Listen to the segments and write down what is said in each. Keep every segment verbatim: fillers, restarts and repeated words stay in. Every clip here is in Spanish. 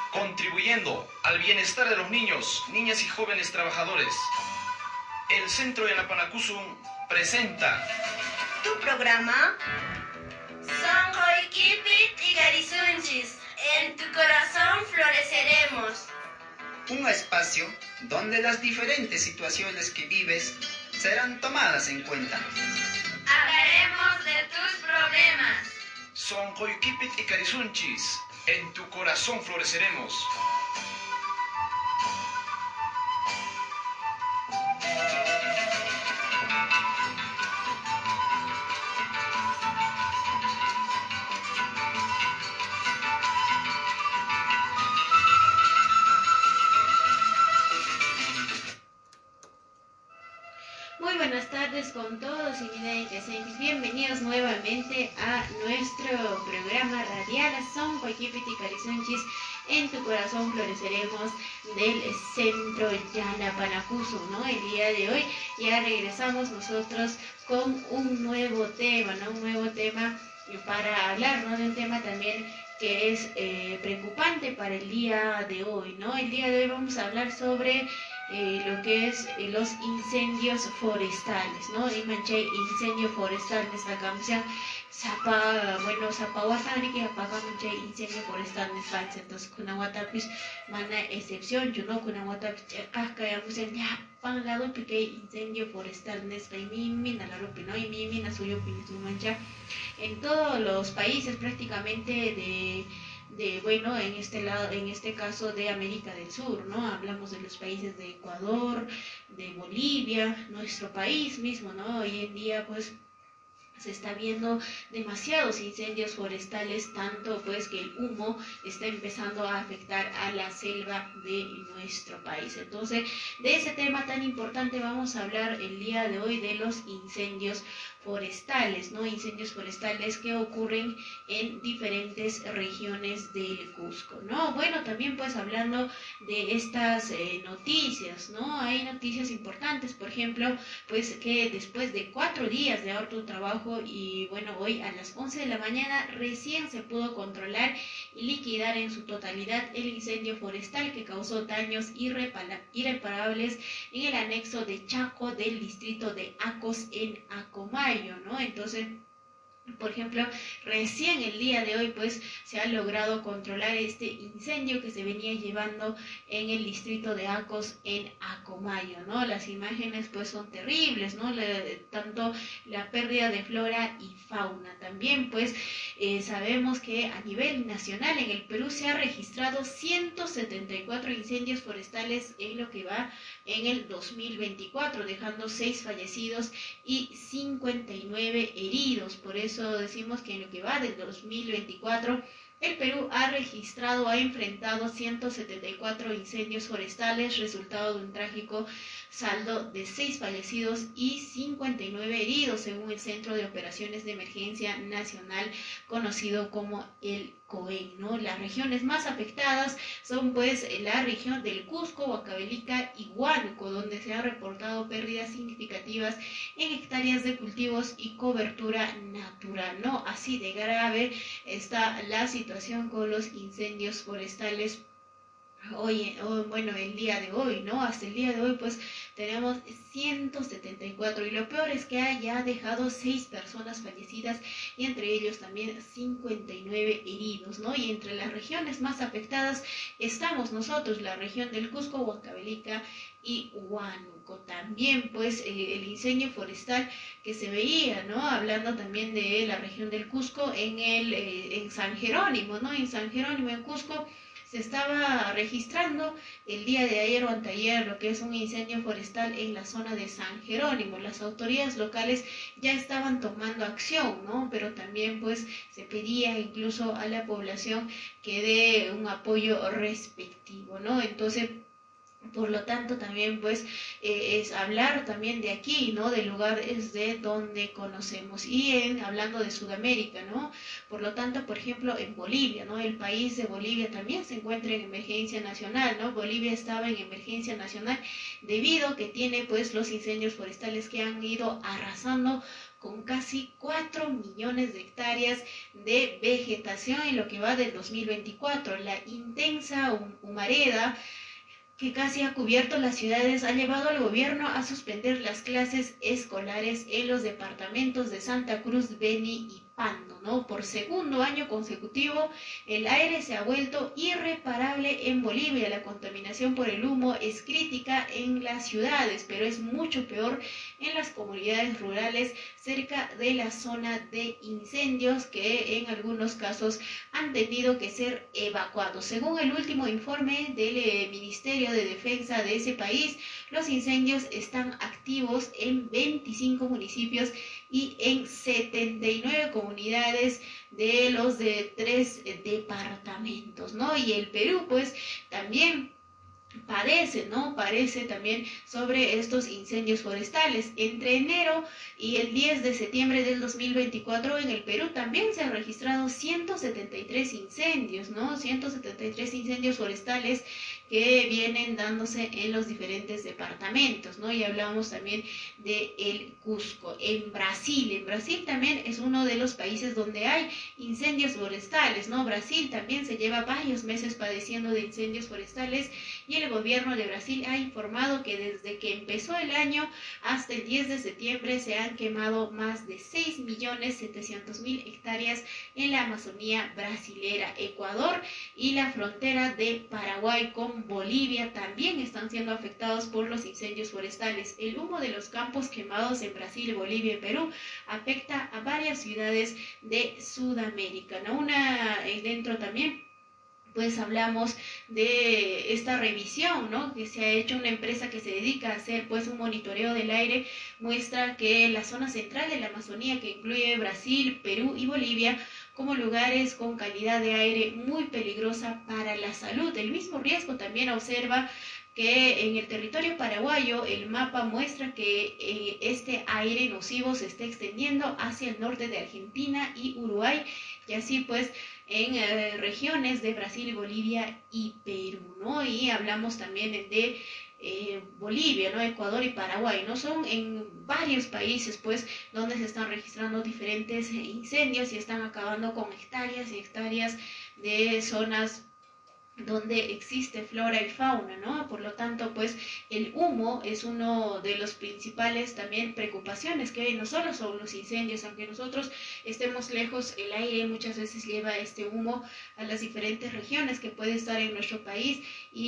contribuyendo al bienestar de los niños, niñas y jóvenes trabajadores. El Centro Yanapanacusum presenta tu programa Sonqoykipit Ikarisunchis, en tu corazón floreceremos. Un espacio donde las diferentes situaciones que vives serán tomadas en cuenta. Hablaremos de tus problemas. Sonqoykipit Ikarisunchis, en tu corazón floreceremos. Muy buenas tardes con todos y mis bienvenidos nuevamente a nuestro programa radial Sonqoykipit Ikarisunchis, en tu corazón floreceremos, del Centro Yanapanacusum, ¿no? El día de hoy ya regresamos nosotros con un nuevo tema, ¿no? Un nuevo tema para hablar, ¿no? De un tema también que es eh, preocupante para el día de hoy, ¿no? El día de hoy vamos a hablar sobre Eh, lo que es eh, los incendios forestales, ¿no? Imanche incendio forestal nesacamsia sapa, bueno, sapa wasani que apaga manche incendio forestal nesfalse, entonces kuna watapis mana excepción, yo no kuna watapis chekaka ya musen ya pan lado pique incendio forestal nespa y mimi na la ropi, ¿no? Y mimi na suyo pinisu mancha en todos los países prácticamente de de, bueno, en este lado, en este caso de América del Sur, ¿no? Hablamos de los países de Ecuador, de Bolivia, nuestro país mismo, ¿no? Hoy en día, pues, se está viendo demasiados incendios forestales, tanto pues que el humo está empezando a afectar a la selva de nuestro país. Entonces, de ese tema tan importante vamos a hablar el día de hoy, de los incendios forestales, ¿no? Incendios forestales que ocurren en diferentes regiones del Cusco, ¿no? Bueno, también pues hablando de estas eh, noticias, ¿no? Hay noticias importantes, por ejemplo, pues que después de cuatro días de harto trabajo y bueno, hoy a las once de la mañana recién se pudo controlar y liquidar en su totalidad el incendio forestal que causó daños irreparables en el anexo de Chaco del distrito de Acos en Acomayo, ¿no? Entonces, por ejemplo, recién el día de hoy pues se ha logrado controlar este incendio que se venía llevando en el distrito de Acos en Acomayo, ¿no? Las imágenes pues son terribles, ¿no? Le, tanto la pérdida de flora y fauna. También pues eh, sabemos que a nivel nacional en el Perú se ha registrado ciento setenta y cuatro incendios forestales en lo que va en el dos mil veinticuatro, dejando seis fallecidos y cincuenta y nueve heridos. Por eso decimos que en lo que va del dos mil veinticuatro, el Perú ha registrado, ha enfrentado ciento setenta y cuatro incendios forestales, resultado de un trágico saldo de seis fallecidos y cincuenta y nueve heridos, según el Centro de Operaciones de Emergencia Nacional, conocido como el COEN, ¿no? Las regiones más afectadas son pues la región del Cusco, Huancavelica y Huánuco, donde se han reportado pérdidas significativas en hectáreas de cultivos y cobertura natural, ¿no? Así de grave está la situación con los incendios forestales hoy, hoy, bueno, el día de hoy, ¿no? Hasta el día de hoy, pues, tenemos ciento setenta y cuatro, y lo peor es que haya dejado seis personas fallecidas, y entre ellos también cincuenta y nueve heridos, ¿no? Y entre las regiones más afectadas estamos nosotros, la región del Cusco, Huancavelica y Huánuco. También, pues, eh, el incendio forestal que se veía, ¿no? Hablando también de la región del Cusco, en, el, eh, en San Jerónimo, ¿no? En San Jerónimo, en Cusco, se estaba registrando el día de ayer o anteayer lo que es un incendio forestal en la zona de San Jerónimo. Las autoridades locales ya estaban tomando acción, ¿no? Pero también pues se pedía incluso a la población que dé un apoyo respectivo, ¿no? Entonces, por lo tanto, también pues eh, es hablar también de aquí, ¿no? Del lugar es de donde conocemos. Y en, hablando de Sudamérica, ¿no? Por lo tanto, por ejemplo, en Bolivia, ¿no? El país de Bolivia también se encuentra en emergencia nacional, ¿no? Bolivia estaba en emergencia nacional debido a que tiene pues los incendios forestales que han ido arrasando con casi cuatro millones de hectáreas de vegetación en lo que va del dos mil veinticuatro. La intensa humareda que casi ha cubierto las ciudades ha llevado al gobierno a suspender las clases escolares en los departamentos de Santa Cruz, Beni y Pando, ¿no? Por segundo año consecutivo, el aire se ha vuelto irreparable en Bolivia. La contaminación por el humo es crítica en las ciudades, pero es mucho peor en las comunidades rurales cerca de la zona de incendios, que en algunos casos han tenido que ser evacuados. Según el último informe del eh, Ministerio de Defensa de ese país, los incendios están activos en veinticinco municipios y en setenta y nueve comunidades de los de tres departamentos, ¿no? Y el Perú, pues, también padece, ¿no? Parece también sobre estos incendios forestales. Entre enero y el diez de septiembre del dos mil veinticuatro en el Perú también se han registrado ciento setenta y tres incendios, ¿no? ciento setenta y tres incendios forestales que vienen dándose en los diferentes departamentos, ¿no? Y hablamos también de el Cusco. En Brasil, en Brasil también es uno de los países donde hay incendios forestales, ¿no? Brasil también se lleva varios meses padeciendo de incendios forestales y el gobierno de Brasil ha informado que desde que empezó el año hasta el diez de septiembre se han quemado más de seis millones setecientos mil hectáreas en la Amazonía brasilera. Ecuador y la frontera de Paraguay con Bolivia también están siendo afectados por los incendios forestales. El humo de los campos quemados en Brasil, Bolivia y Perú afecta a varias ciudades de Sudamérica, ¿no? Una eh, dentro también pues hablamos de esta revisión, ¿no? Que se ha hecho una empresa que se dedica a hacer pues un monitoreo del aire, muestra que la zona central de la Amazonía, que incluye Brasil, Perú y Bolivia, como lugares con calidad de aire muy peligrosa para la salud. El mismo riesgo también observa que en el territorio paraguayo el mapa muestra que eh, este aire nocivo se está extendiendo hacia el norte de Argentina y Uruguay, y así pues en eh, regiones de Brasil, Bolivia y Perú, ¿no? Y hablamos también de eh, Bolivia, ¿no? Ecuador y Paraguay, ¿no? Son en varios países, pues, donde se están registrando diferentes incendios y están acabando con hectáreas y hectáreas de zonas donde existe flora y fauna, ¿no? Por lo tanto, pues, el humo es uno de los principales también preocupaciones que hay, no solo son los incendios, aunque nosotros estemos lejos, el aire muchas veces lleva este humo a las diferentes regiones que puede estar en nuestro país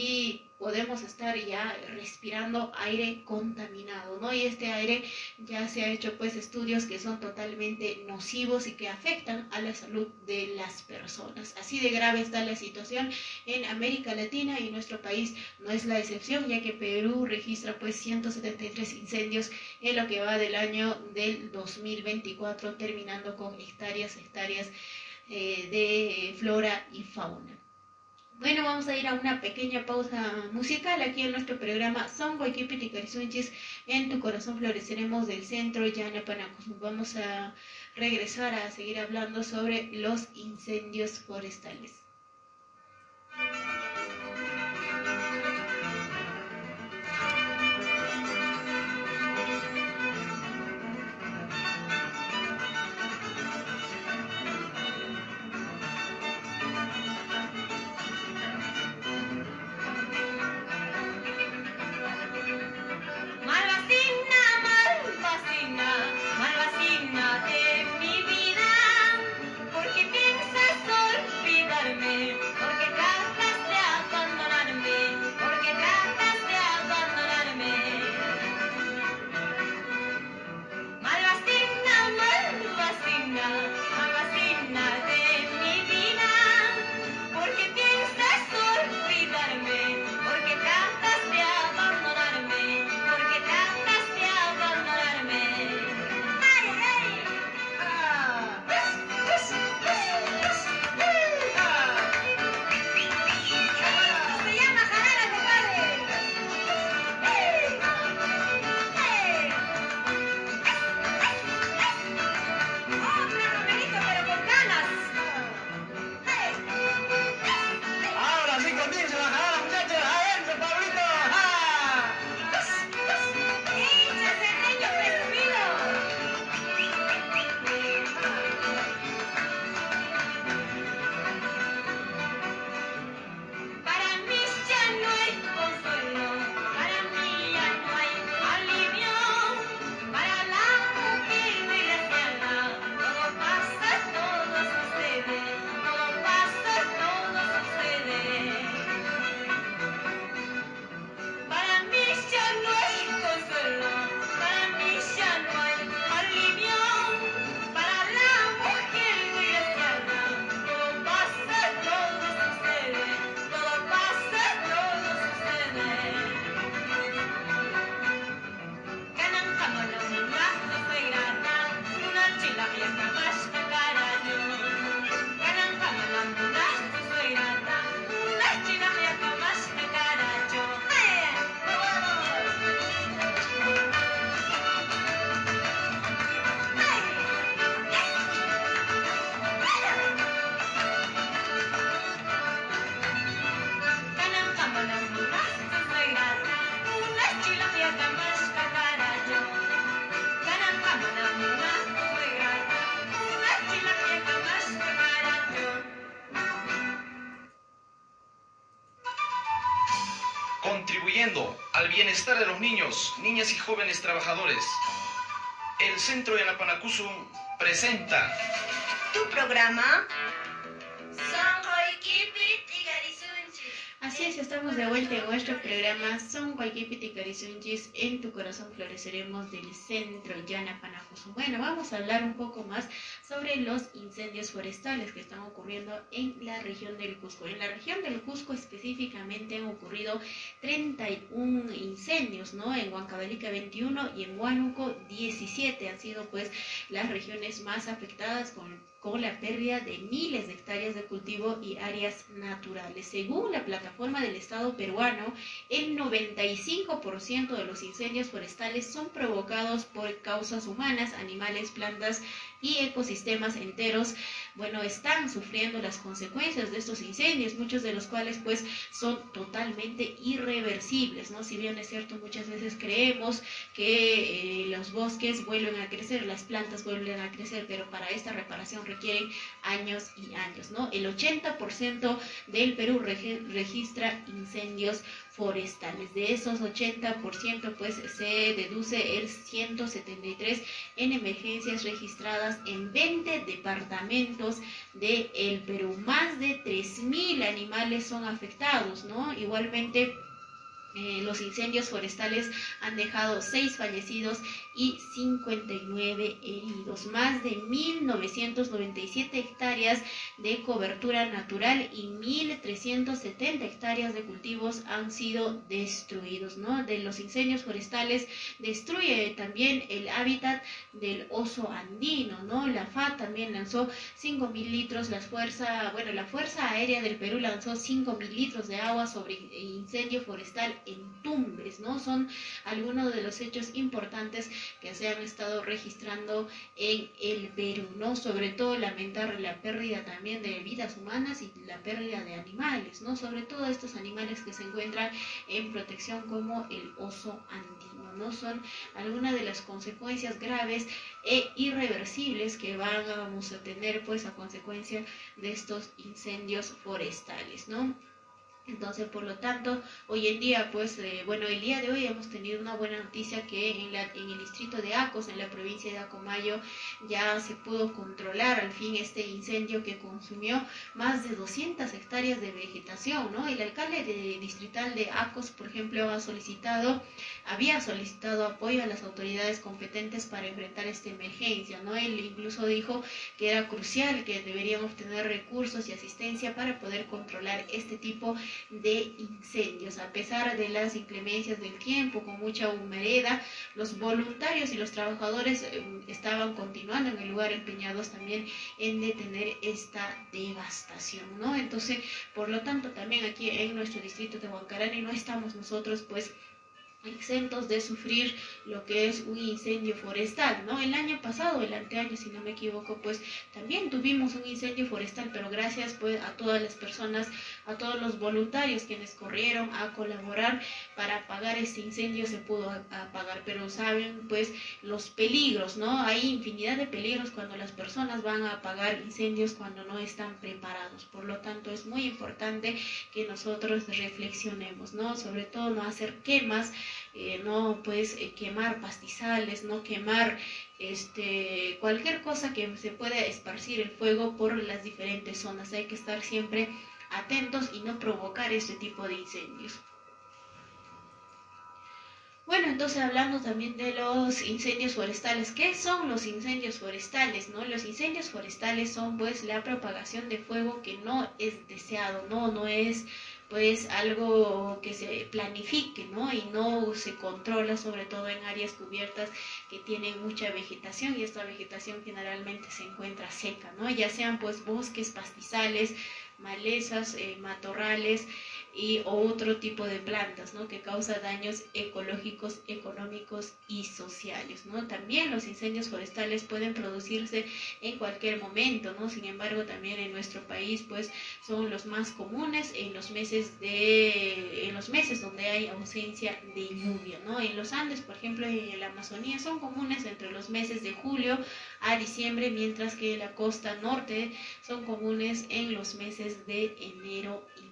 y podemos estar ya respirando aire contaminado, ¿no? Y este aire ya se ha hecho pues estudios que son totalmente nocivos y que afectan a la salud de las personas. Así de grave está la situación en América Latina y nuestro país no es la excepción, ya que Perú registra pues ciento setenta y tres incendios en lo que va del año del dos mil veinticuatro, terminando con hectáreas, hectáreas eh, de flora y fauna. Bueno, vamos a ir a una pequeña pausa musical aquí en nuestro programa Son Guayquipiti Carisunchis. En tu corazón floreceremos del centro Llana Panacus. Vamos a regresar a seguir hablando sobre los incendios forestales. Malvasina de mi vida, porque piensas olvidarme. contribuyendo al bienestar de los niños, niñas y jóvenes trabajadores. El Centro Yanapanacusum presenta Tu programa Así es, estamos de vuelta en nuestro programa Son Guayquipiti Carisunchis, en tu corazón floreceremos del Centro Yanapanacusum. Bueno, vamos a hablar un poco más sobre los incendios forestales que están ocurriendo en la región del Cusco. En la región del Cusco específicamente han ocurrido treinta y uno incendios, ¿no? En Huancavelica veintiuno y en Huánuco diecisiete han sido pues las regiones más afectadas con con la pérdida de miles de hectáreas de cultivo y áreas naturales. Según la plataforma del Estado peruano, el noventa y cinco por ciento de los incendios forestales son provocados por causas humanas, animales, plantas y ecosistemas enteros. Bueno, están sufriendo las consecuencias de estos incendios, muchos de los cuales pues son totalmente irreversibles, ¿no? Si bien es cierto, muchas veces creemos que eh, los bosques vuelven a crecer, las plantas vuelven a crecer, pero para esta reparación requieren años y años, ¿no? El ochenta por ciento del Perú reg registra incendios forestales. De esos ochenta por ciento pues se deduce el ciento setenta y tres en emergencias registradas en veinte departamentos del Perú. Más de tres mil animales son afectados, ¿no? Igualmente Eh, los incendios forestales han dejado seis fallecidos y cincuenta y nueve heridos. Más de mil novecientos noventa y siete hectáreas de cobertura natural y mil trescientos setenta hectáreas de cultivos han sido destruidos, ¿no? De los incendios forestales destruye también el hábitat del oso andino, ¿no? La F A también lanzó cinco mil litros, la fuerza, bueno, la Fuerza Aérea del Perú lanzó cinco mil litros de agua sobre incendio forestal en Tumbes, ¿no? Son algunos de los hechos importantes que se han estado registrando en el Perú, ¿no? Sobre todo lamentar la pérdida también de vidas humanas y la pérdida de animales, ¿no? Sobre todo estos animales que se encuentran en protección como el oso andino, ¿no? Son algunas de las consecuencias graves e irreversibles que vamos a tener pues a consecuencia de estos incendios forestales, ¿no? Entonces, por lo tanto, hoy en día, pues, eh, bueno, el día de hoy hemos tenido una buena noticia que en, la, en el distrito de Acos, en la provincia de Acomayo, ya se pudo controlar al fin este incendio que consumió más de doscientas hectáreas de vegetación, ¿no? El alcalde de, distrital de Acos, por ejemplo, ha solicitado, había solicitado apoyo a las autoridades competentes para enfrentar esta emergencia, ¿no? Él incluso dijo que era crucial, que deberían obtener recursos y asistencia para poder controlar este tipo de de incendios. A pesar de las inclemencias del tiempo, con mucha humareda, los voluntarios y los trabajadores eh, estaban continuando en el lugar empeñados también en detener esta devastación, ¿no? Entonces, por lo tanto, también aquí en nuestro distrito de Huancarani no estamos nosotros pues exentos de sufrir lo que es un incendio forestal, ¿no? El año pasado, el anteaño, si no me equivoco, pues también tuvimos un incendio forestal, pero gracias pues a todas las personas, a todos los voluntarios quienes corrieron a colaborar para apagar este incendio se pudo apagar, pero saben pues los peligros, ¿no? Hay infinidad de peligros cuando las personas van a apagar incendios cuando no están preparados, por lo tanto es muy importante que nosotros reflexionemos, ¿no? Sobre todo no hacer quemas, Eh, no pues eh, quemar pastizales, no quemar este, cualquier cosa que se pueda esparcir el fuego por las diferentes zonas. Hay que estar siempre atentos y no provocar este tipo de incendios. Bueno, entonces hablando también de los incendios forestales. ¿Qué son los incendios forestales, no? Los incendios forestales son pues la propagación de fuego que no es deseado, no, no es pues algo que se planifique, ¿no? Y no se controla, sobre todo en áreas cubiertas que tienen mucha vegetación, y esta vegetación generalmente se encuentra seca, ¿no? Ya sean pues bosques, pastizales, malezas, eh, matorrales y otro tipo de plantas, ¿no? Que causa daños ecológicos, económicos y sociales, ¿no? También los incendios forestales pueden producirse en cualquier momento, ¿no? Sin embargo, también en nuestro país, pues, son los más comunes en los meses de, en los meses donde hay ausencia de lluvia, ¿no? En los Andes, por ejemplo, y en la Amazonía son comunes entre los meses de julio a diciembre, mientras que en la costa norte son comunes en los meses de enero y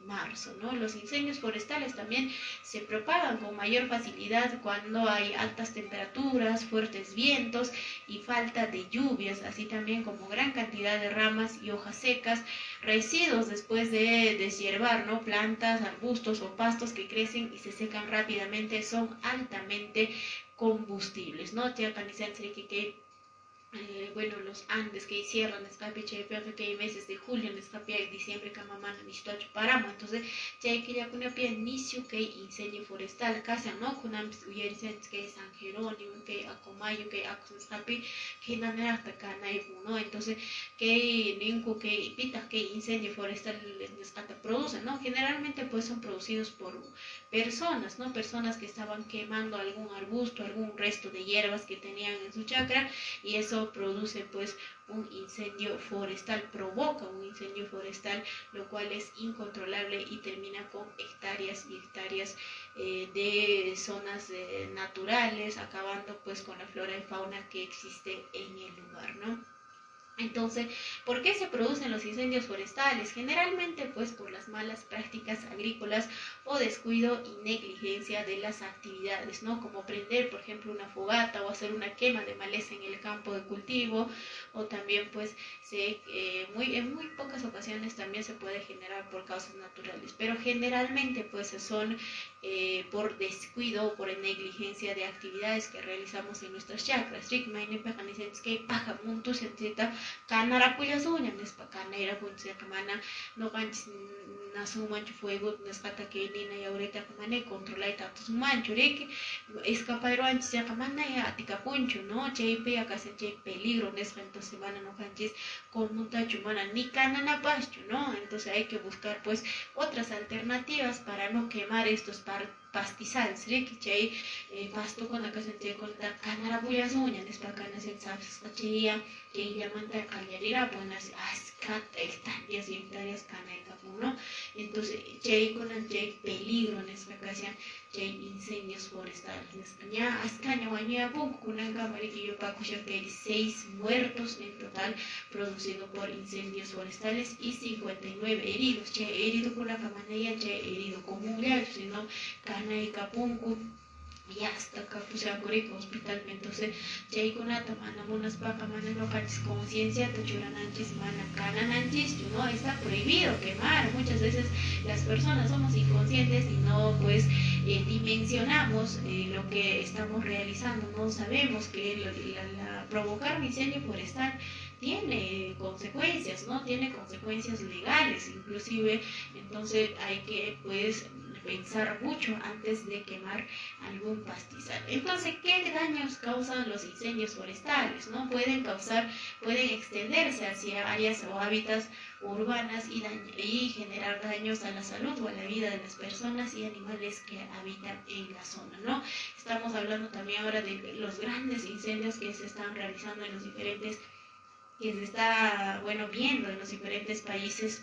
marzo, ¿no? Los incendios forestales también se propagan con mayor facilidad cuando hay altas temperaturas, fuertes vientos y falta de lluvias, así también como gran cantidad de ramas y hojas secas, residuos después de deshiervar, ¿no? Plantas, arbustos o pastos que crecen y se secan rápidamente son altamente combustibles, ¿no? Ya que que Eh, bueno, los Andes que cierran escape chepeaje que hay meses de julio en escape hay diciembre que mamá no necesito paramo, entonces ya hay que ya con pie inicio que incendio forestal casa no con ambos uyerisen que San Jerónimo que Acomayo que Acos escape que nanera hasta canay no entonces que ningún que pita que incendio forestal escata produce no generalmente pues son producidos por personas no personas que estaban quemando algún arbusto algún resto de hierbas que tenían en su chacra y eso produce pues un incendio forestal, provoca un incendio forestal, lo cual es incontrolable y termina con hectáreas y hectáreas eh, de zonas eh, naturales, acabando pues con la flora y fauna que existe en el lugar, ¿no? Entonces, ¿por qué se producen los incendios forestales? Generalmente, pues, por las malas prácticas agrícolas o descuido y negligencia de las actividades, ¿no? Como prender, por ejemplo, una fogata o hacer una quema de maleza en el campo de cultivo, o también, pues, se, eh, muy, en muy pocas ocasiones también se puede generar por causas naturales, pero generalmente, pues, son eh, por descuido o por negligencia de actividades que realizamos en nuestras chakras. Canara puya suña nespa canera puncha kamana no ganch nasu manchu fuego neskata que nina y ahorita kamane controla y tanto su manchu reke escapar antes ya kamana ya atika puncho no cheipe acá se che peligro nespa entonces semana no ganches con mucha chumana ni canana pasto no entonces hay que buscar pues otras alternativas para no quemar estos par pastizales, reki chay pasto con la casa de con la canara puya suña nespa canas en sabes cachilla que llaman de cañarira buenas ascat hectáreas y hectáreas canaica uno entonces chay con chay peligro en esta ocasión chay incendios forestales ya ascaña guaña poco con un camarillo paco ya que hay seis muertos en total producido por incendios forestales y cincuenta y nueve heridos chay herido con la camanaya chay herido con mujer sino canaica punco y hasta acá pues ya corrico hospital entonces ya hay con ata mana unas paca mana no canches conciencia te churan antes mana canan antes no está prohibido quemar muchas veces las personas somos inconscientes y no pues eh, dimensionamos eh, lo que estamos realizando no sabemos que la, la, la, provocar un incendio forestal tiene consecuencias no tiene consecuencias legales inclusive entonces hay que pues pensar mucho antes de quemar algún pastizal. Entonces, ¿qué daños causan los incendios forestales? ¿No? Pueden causar, pueden extenderse hacia áreas o hábitats urbanas y, daño, y generar daños a la salud o a la vida de las personas y animales que habitan en la zona, ¿no? Estamos hablando también ahora de los grandes incendios que se están realizando en los diferentes, que se está, bueno, viendo en los diferentes países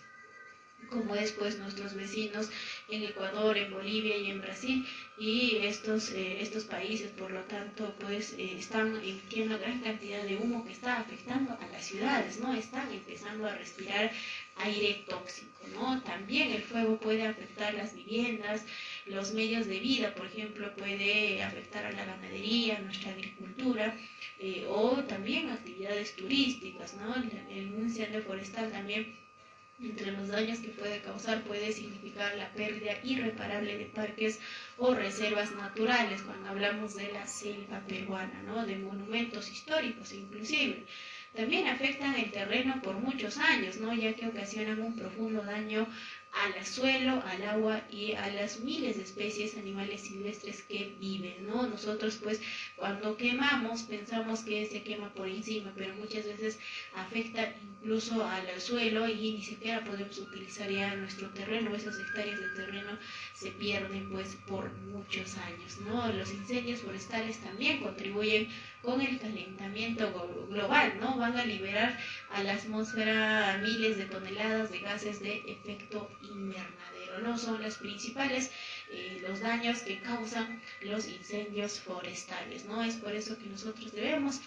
como es pues nuestros vecinos en Ecuador, en Bolivia y en Brasil y estos, eh, estos países por lo tanto pues eh, están emitiendo gran cantidad de humo que está afectando a las ciudades, ¿no? Están empezando a respirar aire tóxico, ¿no? También el fuego puede afectar las viviendas, los medios de vida, por ejemplo, puede afectar a la ganadería, a nuestra agricultura eh, o también actividades turísticas, ¿no? El, el incendio forestal también entre los daños que puede causar puede significar la pérdida irreparable de parques o reservas naturales, cuando hablamos de la selva peruana, ¿no? De monumentos históricos inclusive. También afectan el terreno por muchos años, ¿no? Ya que ocasionan un profundo daño al suelo, al agua y a las miles de especies animales silvestres que viven, ¿no? Nosotros pues cuando quemamos pensamos que se quema por encima, pero muchas veces afecta incluso al suelo y ni siquiera podemos utilizar ya nuestro terreno, esas hectáreas de terreno se pierden pues por muchos años, ¿no? Los incendios forestales también contribuyen con el calentamiento global, ¿no? Van a liberar a la atmósfera miles de toneladas de gases de efecto invernadero, ¿no? Son los principales eh, los daños que causan los incendios forestales, ¿no? Es por eso que nosotros debemos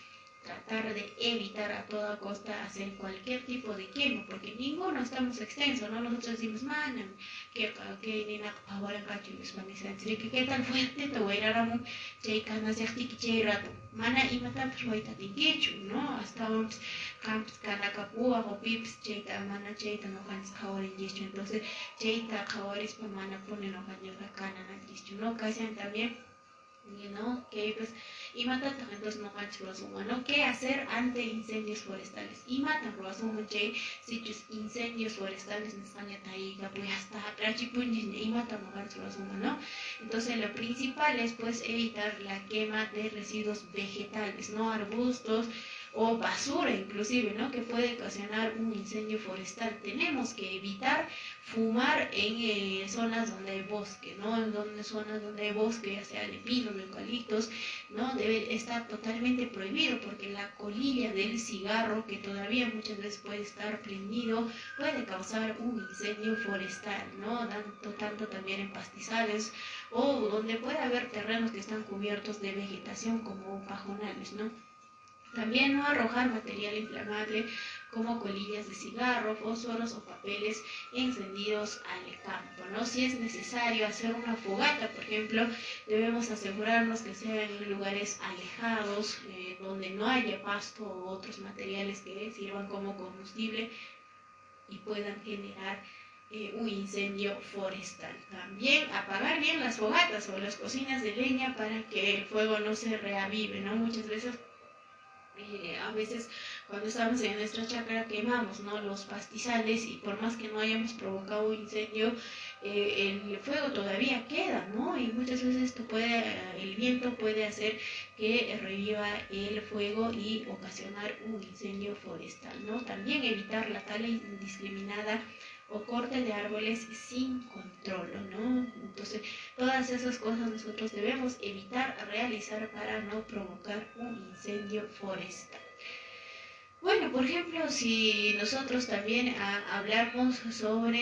tratar de evitar a toda costa hacer cualquier tipo de quema, porque ninguno estamos extensos, ¿no? Nosotros decimos, mana, que que ni na ahora cacho les van a decir que qué tan fuerte te voy a ir a ramón, chay canas de aquí chay rato, mana y matan fuerte tinquecho, ¿no? Hasta vamos camps canacapúa o pips chay mana chay tan ojanes ahora en yecho, entonces chay ta ahora es para mana ponen ojanes la cana na cristo, ¿no? Casi también ¿no? Que pues y matan entonces no manches los humanos. ¿Qué hacer ante incendios forestales? Y matan los humanos sitios incendios forestales en España taiga pues hasta trachipunjin y matan los humanos. Entonces lo principal es pues evitar la quema de residuos vegetales, no arbustos o basura inclusive, ¿no? Que puede ocasionar un incendio forestal. Tenemos que evitar fumar en eh, zonas donde hay bosque, ¿no? En donde, zonas donde hay bosque, ya sea de pinos, de eucaliptos, ¿no? Debe estar totalmente prohibido porque la colilla del cigarro, que todavía muchas veces puede estar prendido, puede causar un incendio forestal, ¿no? Tanto, tanto también en pastizales o donde puede haber terrenos que están cubiertos de vegetación como pajonales, ¿no? También no arrojar material inflamable como colillas de cigarro, fósforos o papeles encendidos al campo, ¿no? Si es necesario hacer una fogata, por ejemplo, debemos asegurarnos que sea en lugares alejados, eh, donde no haya pasto u otros materiales que sirvan como combustible y puedan generar eh, un incendio forestal. También apagar bien las fogatas o las cocinas de leña para que el fuego no se reavive, ¿no? Muchas veces Eh, a veces cuando estamos en nuestra chacra quemamos, ¿no? Los pastizales y por más que no hayamos provocado un incendio, eh, el fuego todavía queda, ¿no? Y muchas veces esto puede, el viento puede hacer que reviva el fuego y ocasionar un incendio forestal, ¿no? También evitar la tala indiscriminada o corte de árboles sin control, ¿no? Entonces, todas esas cosas nosotros debemos evitar realizar para no provocar un incendio forestal. Bueno, por ejemplo, si nosotros también a, hablamos sobre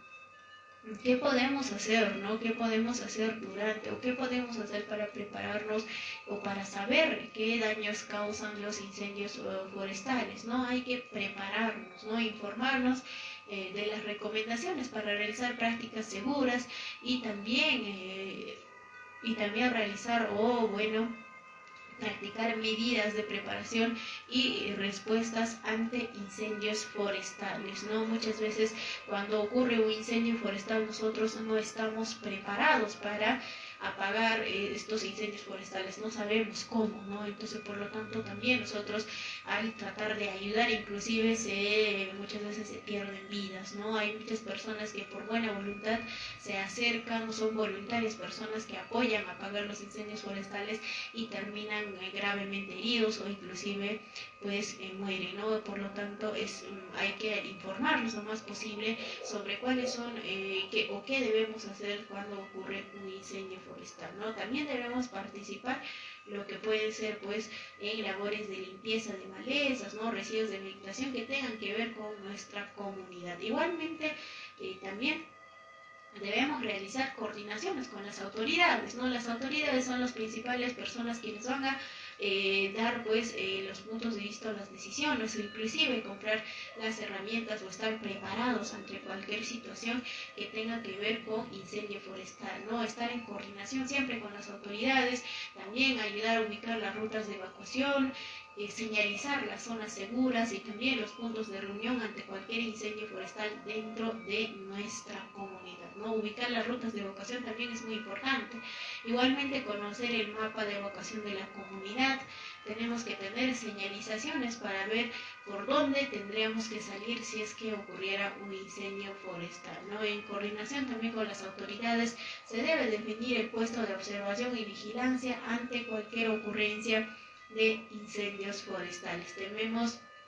qué podemos hacer, ¿no? ¿Qué podemos hacer durante o qué podemos hacer para prepararnos o para saber qué daños causan los incendios forestales, ¿no? Hay que prepararnos, ¿no? Informarnos eh, de las recomendaciones para realizar prácticas seguras y también eh, y también realizar o oh, bueno practicar medidas de preparación y respuestas ante incendios forestales, ¿no? Muchas veces cuando ocurre un incendio forestal nosotros no estamos preparados para apagar eh, estos incendios forestales, no sabemos cómo, ¿no? Entonces, por lo tanto, también nosotros al tratar de ayudar, inclusive se, muchas veces se pierden vidas, ¿no? Hay muchas personas que por buena voluntad se acercan, son voluntarias, personas que apoyan a apagar los incendios forestales y terminan eh, gravemente heridos o inclusive pues eh, mueren, ¿no? Por lo tanto, es, hay que informarnos lo más posible sobre cuáles son eh, qué, o qué debemos hacer cuando ocurre un incendio forestal, ¿no? También debemos participar lo que puede ser pues en labores de limpieza de malezas, ¿no? Residuos de vegetación que tengan que ver con nuestra comunidad. Igualmente eh, también debemos realizar coordinaciones con las autoridades, ¿no? Las autoridades son las principales personas quienes van a eh, dar pues eh, los puntos de vista o las decisiones, o inclusive comprar las herramientas o estar preparados ante cualquier situación que tenga que ver con incendio forestal, ¿no? Estar en coordinación siempre con las autoridades, también ayudar a ubicar las rutas de evacuación, eh, señalizar las zonas seguras y también los puntos de reunión ante cualquier incendio forestal dentro de nuestra comunidad, ¿no? Ubicar las rutas de evacuación también es muy importante. Igualmente conocer el mapa de evacuación de la comunidad, tenemos que tener señalizaciones para ver por dónde tendríamos que salir si es que ocurriera un incendio forestal, ¿no? En coordinación también con las autoridades se debe definir el puesto de observación y vigilancia ante cualquier ocurrencia de incendios forestales. Tenemos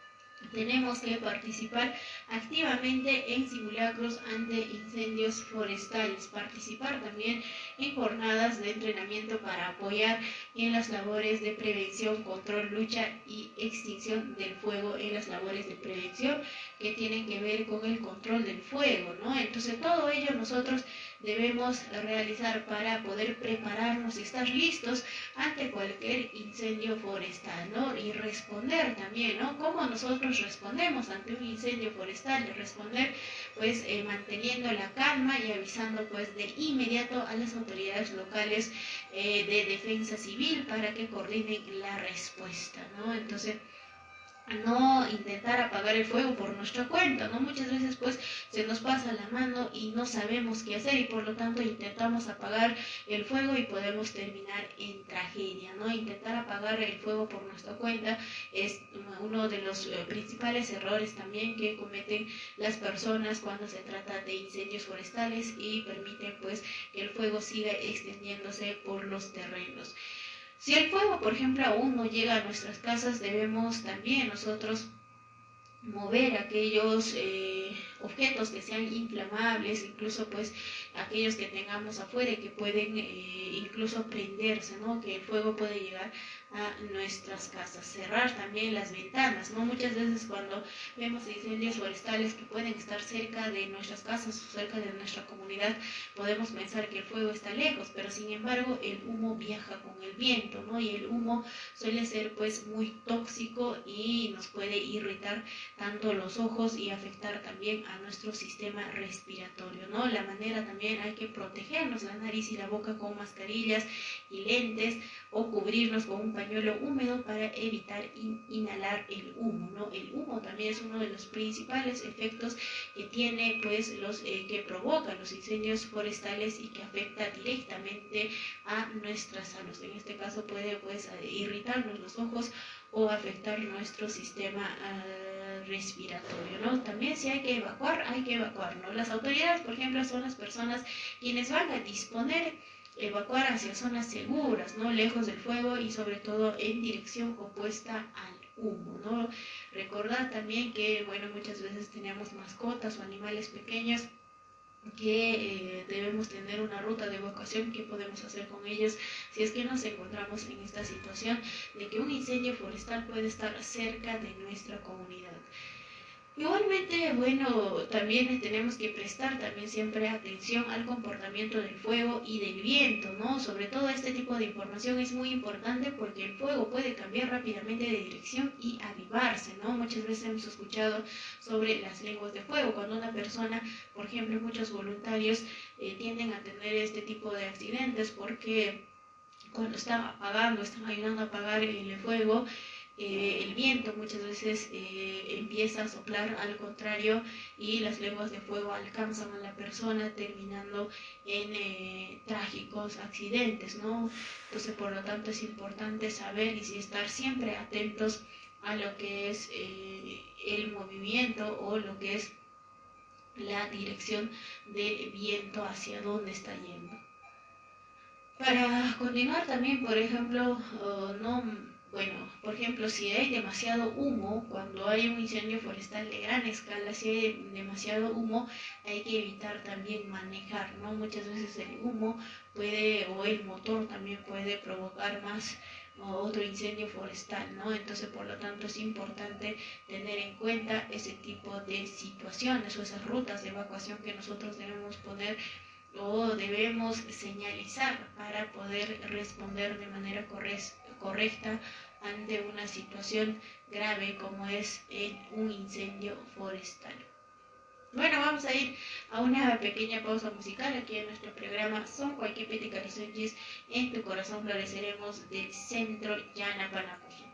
Tenemos que participar activamente en simulacros ante incendios forestales, participar también en jornadas de entrenamiento para apoyar en las labores de prevención, control, lucha y extinción del fuego, en las labores de prevención que tienen que ver con el control del fuego, ¿no? Entonces todo ello nosotros debemos realizar para poder prepararnos y estar listos ante cualquier incendio forestal, ¿no? Y responder también, ¿no? ¿Cómo nosotros respondemos ante un incendio forestal? De responder, pues, eh, manteniendo la calma y avisando, pues, de inmediato a las autoridades locales eh, de defensa civil para que coordinen la respuesta, ¿no? Entonces, no intentar apagar el fuego por nuestra cuenta, ¿no? Muchas veces pues se nos pasa la mano y no sabemos qué hacer y por lo tanto intentamos apagar el fuego y podemos terminar en tragedia, ¿no? Intentar apagar el fuego por nuestra cuenta es uno de los eh, principales errores también que cometen las personas cuando se trata de incendios forestales y permiten pues que el fuego siga extendiéndose por los terrenos. Si el fuego, por ejemplo, aún no llega a nuestras casas, debemos también nosotros mover aquellos eh, objetos que sean inflamables, incluso pues aquellos que tengamos afuera y que pueden eh, incluso prenderse, ¿no? Que el fuego puede llegar a nuestras casas. Cerrar también las ventanas, ¿no? Muchas veces cuando vemos incendios forestales que pueden estar cerca de nuestras casas o cerca de nuestra comunidad, podemos pensar que el fuego está lejos, pero sin embargo el humo viaja con el viento, ¿no? Y el humo suele ser pues muy tóxico y nos puede irritar tanto los ojos y afectar también a nuestro sistema respiratorio, ¿no? La manera también hay que protegernos la nariz y la boca con mascarillas y lentes o cubrirnos con un pañuelo húmedo para evitar in- inhalar el humo, ¿no? El humo también es uno de los principales efectos que tiene pues los eh, que provocan los incendios forestales y que afecta directamente a nuestra salud. En este caso puede pues irritarnos los ojos o afectar nuestro sistema uh, respiratorio, ¿no? También si hay que evacuar, hay que evacuar, ¿no? Las autoridades, por ejemplo, son las personas quienes van a disponer evacuar hacia zonas seguras, ¿no? Lejos del fuego y sobre todo en dirección opuesta al humo, ¿no? Recordar también que, bueno, muchas veces tenemos mascotas o animales pequeños que eh, debemos tener una ruta de evacuación. ¿Qué podemos hacer con ellos si es que nos encontramos en esta situación de que un incendio forestal puede estar cerca de nuestra comunidad? Igualmente, bueno, también tenemos que prestar también siempre atención al comportamiento del fuego y del viento, ¿no? Sobre todo este tipo de información es muy importante porque el fuego puede cambiar rápidamente de dirección y avivarse, ¿no? Muchas veces hemos escuchado sobre las lenguas de fuego, cuando una persona, por ejemplo, muchos voluntarios eh, tienden a tener este tipo de accidentes porque cuando están apagando, están ayudando a apagar el fuego, Eh, el viento muchas veces eh, empieza a soplar al contrario y las lenguas de fuego alcanzan a la persona terminando en eh, trágicos accidentes, ¿no? Entonces por lo tanto es importante saber y sí estar siempre atentos a lo que es eh, el movimiento o lo que es la dirección del viento hacia dónde está yendo. Para continuar también, por ejemplo, oh, no Bueno, por ejemplo, si hay demasiado humo, cuando hay un incendio forestal de gran escala, si hay demasiado humo, hay que evitar también manejar, ¿no? Muchas veces el humo puede, o el motor también puede provocar más o otro incendio forestal, ¿no? Entonces, por lo tanto, es importante tener en cuenta ese tipo de situaciones o esas rutas de evacuación que nosotros debemos poner o debemos señalizar para poder responder de manera correcta correcta ante una situación grave como es en un incendio forestal. Bueno, vamos a ir a una pequeña pausa musical aquí en nuestro programa Son Huayquipiti Carizunchis, en tu corazón floreceremos del centro Yanapanapujin.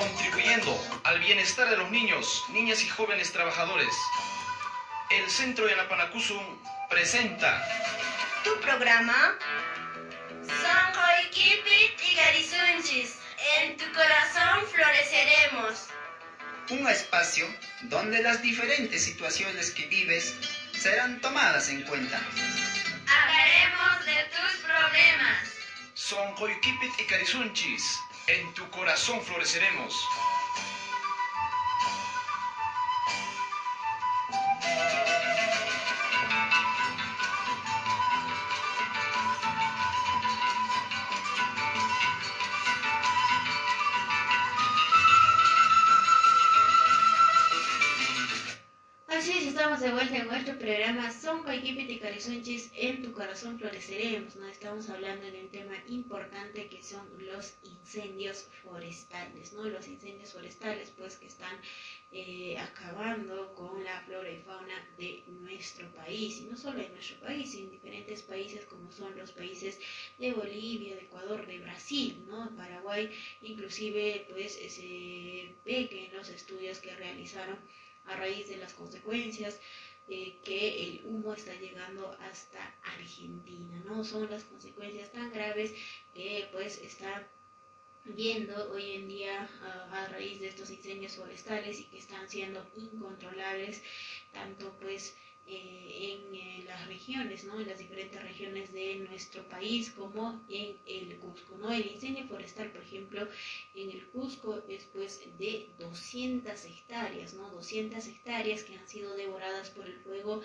contribuyendo al bienestar de los niños, niñas y jóvenes trabajadores. El Centro Yanapanacusum presenta Tu programa Sonqoykipit y Garisunchis, en tu corazón floreceremos. Un espacio donde las diferentes situaciones que vives serán tomadas en cuenta. Hablaremos de tus problemas. Sonqoykipit y Garisunchis, en tu corazón floreceremos. Estamos de vuelta en nuestro programa Sonqoykipit y Garisunchis, en tu corazón floreceremos, ¿no? Estamos hablando de un tema importante que son los incendios forestales, ¿no? Los incendios forestales, pues, que están eh, acabando con la flora y fauna de nuestro país, y no solo en nuestro país, sino en diferentes países como son los países de Bolivia, de Ecuador, de Brasil, ¿no? Paraguay, inclusive, pues, se ve que en los estudios que realizaron a raíz de las consecuencias eh, que el humo está llegando hasta Argentina, ¿no? Son las consecuencias tan graves que pues está viendo hoy en día uh, a raíz de estos incendios forestales y que están siendo incontrolables, tanto pues eh, en eh, las regiones, ¿no? En las diferentes regiones de nuestro país, como en el Cusco, ¿no? El incendio forestal, por ejemplo, en el Cusco es pues de doscientas hectáreas, ¿no? doscientas hectáreas que han sido devoradas por el fuego,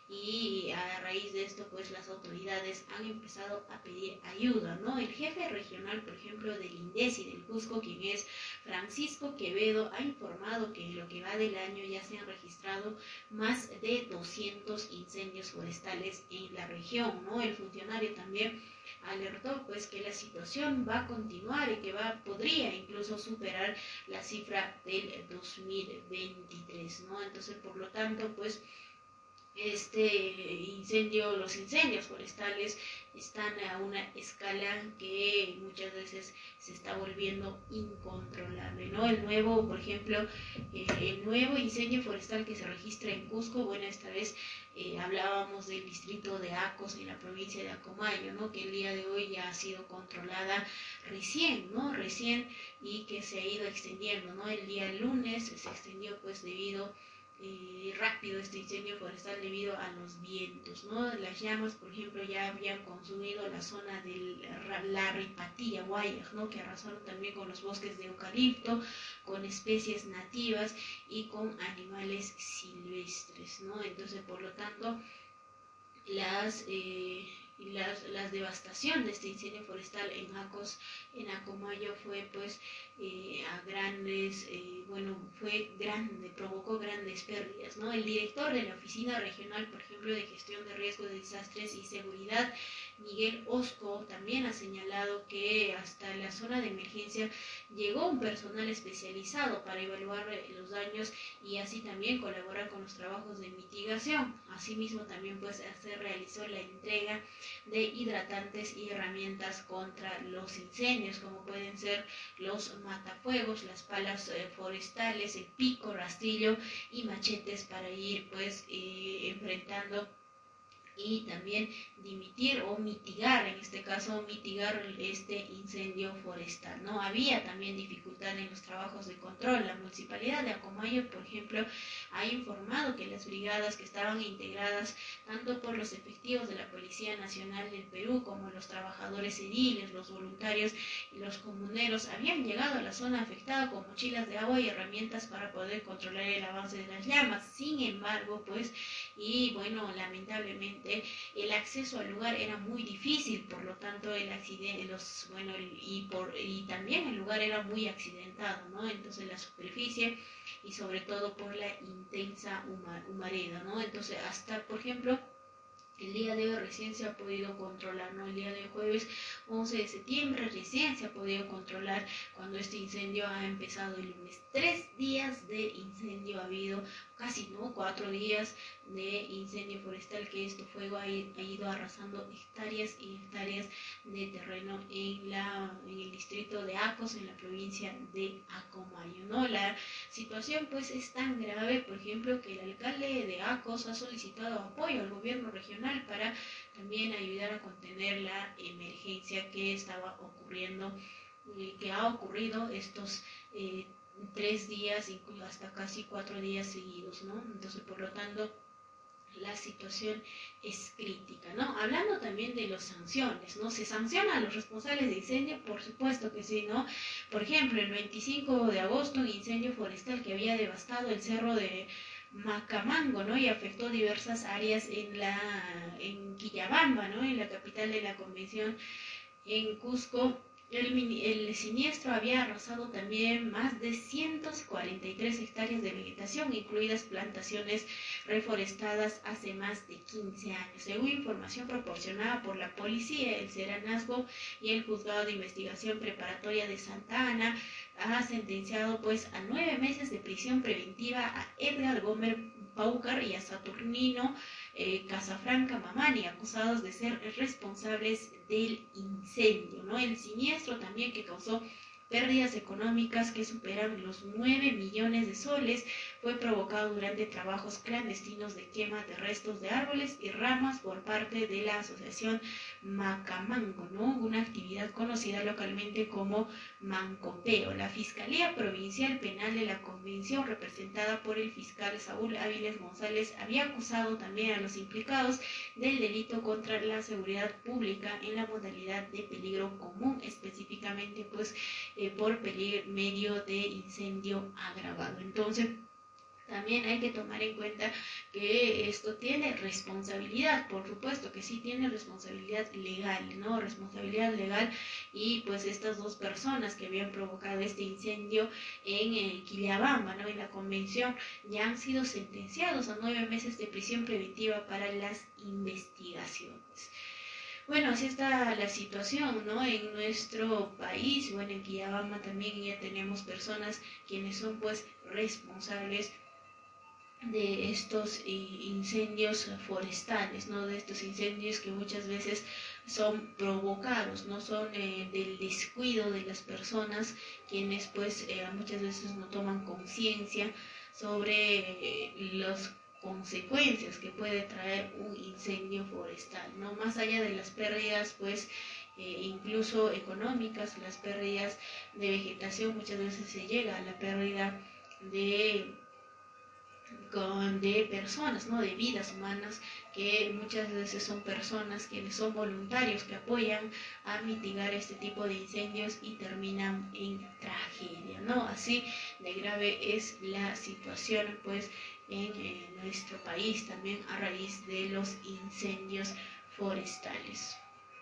y a raíz de esto pues las autoridades han empezado a pedir ayuda, ¿no? El jefe regional, por ejemplo, del INDECI del Cusco, quien es Francisco Quevedo, ha informado que en lo que va del año ya se han registrado más de doscientos incendios forestales en la región, ¿no? El funcionario también alertó pues que la situación va a continuar y que va podría incluso superar la cifra del dos mil veintitrés, ¿no? Entonces, por lo tanto, pues este incendio, los incendios forestales están a una escala que muchas veces se está volviendo incontrolable, ¿no? El nuevo, por ejemplo, eh, el nuevo incendio forestal que se registra en Cusco, bueno, esta vez eh, hablábamos del distrito de Acos en la provincia de Acomayo, ¿no? Que el día de hoy ya ha sido controlada recién, ¿no? Recién, y que se ha ido extendiendo, ¿no? El día lunes se extendió pues debido Eh, rápido este incendio forestal debido a los vientos, ¿no? Las llamas, por ejemplo, ya habían consumido la zona de la Ripatilla, Guayas, ¿no? Que arrasaron también con los bosques de eucalipto, con especies nativas y con animales silvestres, ¿no? Entonces, por lo tanto, las eh, las, las devastación de este incendio forestal en Acos, en Acomayo, fue pues eh, a grandes, eh, bueno, fue grande, provocó grandes pérdidas, ¿no? El director de la Oficina Regional, por ejemplo, de Gestión de Riesgos de Desastres y Seguridad, Miguel Osco, también ha señalado que hasta la zona de emergencia llegó un personal especializado para evaluar los daños y así también colaborar con los trabajos de mitigación. Asimismo, también pues se realizó la entrega de hidratantes y herramientas contra los incendios, como pueden ser los matafuegos, las palas eh, forestales, el pico, rastrillo y machetes para ir pues eh, enfrentando y también dimitir o mitigar, en este caso mitigar este incendio forestal, ¿no? Había también dificultad en los trabajos de control. La municipalidad de Acomayo, por ejemplo, ha informado que las brigadas que estaban integradas tanto por los efectivos de la Policía Nacional del Perú como los trabajadores ediles, los voluntarios y los comuneros habían llegado a la zona afectada con mochilas de agua y herramientas para poder controlar el avance de las llamas. Sin embargo, pues, y bueno, lamentablemente el acceso al lugar era muy difícil, por lo tanto el accidente, los, bueno, y, por, y también el lugar era muy accidentado, ¿no? Entonces la superficie y sobre todo por la intensa humareda, ¿no? Entonces hasta, por ejemplo, El día de hoy recién se ha podido controlar, ¿no? El día de jueves once de septiembre recién se ha podido controlar cuando este incendio ha empezado el lunes. Tres días de incendio ha habido, casi, ¿no? Cuatro días de incendio forestal, que este fuego ha, ha ido arrasando hectáreas y hectáreas de terreno en, la, en el distrito de Acos, en la provincia de Acomayo, ¿no? La situación pues es tan grave, por ejemplo, que el alcalde de Acos ha solicitado apoyo al gobierno regional para también ayudar a contener la emergencia que estaba ocurriendo, eh, que ha ocurrido estos eh, tres días, incluso hasta casi cuatro días seguidos, ¿no? Entonces, por lo tanto, la situación es crítica, ¿no? Hablando también de las sanciones, ¿no? ¿Se sanciona a los responsables de incendio? Por supuesto que sí, ¿no? Por ejemplo, el veinticinco de agosto, un incendio forestal que había devastado el cerro de Macamango, ¿no? Y afectó diversas áreas en la en Quillabamba, ¿no? En la capital de la convención en Cusco. El, el siniestro había arrasado también más de ciento cuarenta y tres hectáreas de vegetación, incluidas plantaciones reforestadas hace más de quince años. Según información proporcionada por la policía, el Serenazgo y el Juzgado de Investigación Preparatoria de Santa Ana ha sentenciado pues a nueve meses de prisión preventiva a Edgar Gómez Paucar y a Saturnino Eh, Casafranca Mamani, acusados de ser responsables del incendio, ¿no? El siniestro también que causó pérdidas económicas que superan los nueve millones de soles fue provocado durante trabajos clandestinos de quema de restos de árboles y ramas por parte de la asociación Macamango, ¿no? Una actividad conocida localmente como mancopeo. La Fiscalía Provincial Penal de la Convención, representada por el fiscal Saúl Áviles González, había acusado también a los implicados del delito contra la seguridad pública en la modalidad de peligro común, específicamente pues eh, por peligro medio de incendio agravado. Entonces, también hay que tomar en cuenta que esto tiene responsabilidad, por supuesto que sí tiene responsabilidad legal, ¿no? Responsabilidad legal, y pues estas dos personas que habían provocado este incendio en eh, Quillabamba, ¿no? En la convención, ya han sido sentenciados a nueve meses de prisión preventiva para las investigaciones. Bueno, así está la situación, ¿no? En nuestro país, bueno, en Quillabamba también ya tenemos personas quienes son pues responsables de estos incendios forestales, ¿no? De estos incendios que muchas veces son provocados, no son eh, del descuido de las personas, quienes pues eh, muchas veces no toman conciencia sobre eh, las consecuencias que puede traer un incendio forestal, ¿no? Más allá de las pérdidas pues eh, incluso económicas, las pérdidas de vegetación, muchas veces se llega a la pérdida de Con, de personas, ¿no? De vidas humanas, que muchas veces son personas quienes son voluntarios, que apoyan a mitigar este tipo de incendios y terminan en tragedia, ¿no? Así de grave es la situación pues en eh, nuestro país también a raíz de los incendios forestales.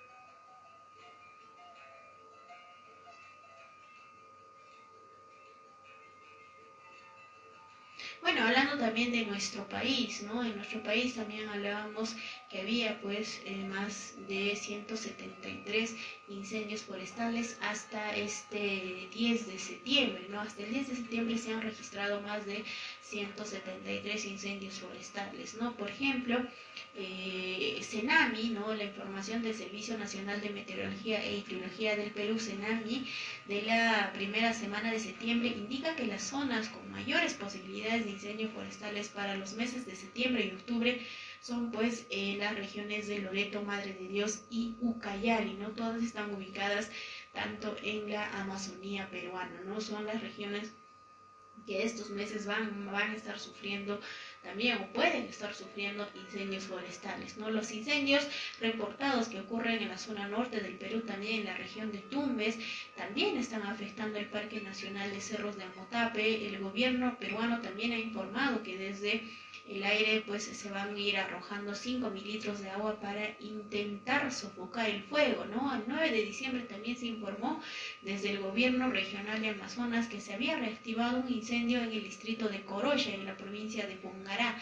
Bueno, hablando también de nuestro país, ¿no? En nuestro país también hablábamos que había pues eh, más de ciento setenta y tres incendios forestales hasta este diez de septiembre, ¿no? Hasta el diez de septiembre se han registrado más de ciento setenta y tres incendios forestales, ¿no? Por ejemplo, eh, CENAMI, ¿no? La información del Servicio Nacional de Meteorología e Hidrología del Perú, CENAMI, de la primera semana de septiembre, indica que las zonas con mayores posibilidades de incendios forestales para los meses de septiembre y octubre son pues eh, las regiones de Loreto, Madre de Dios y Ucayali, ¿no? Todas están ubicadas tanto en la Amazonía peruana, ¿no? Son las regiones que estos meses van, van a estar sufriendo también o pueden estar sufriendo incendios forestales, ¿no? Los incendios reportados que ocurren en la zona norte del Perú, también en la región de Tumbes, también están afectando el Parque Nacional de Cerros de Amotape. El gobierno peruano también ha informado que desde el aire pues se van a ir arrojando cinco mil litros de agua para intentar sofocar el fuego, ¿no? El nueve de diciembre también se informó desde el gobierno regional de Amazonas que se había reactivado un incendio en el distrito de Corolla, en la provincia de Pongará.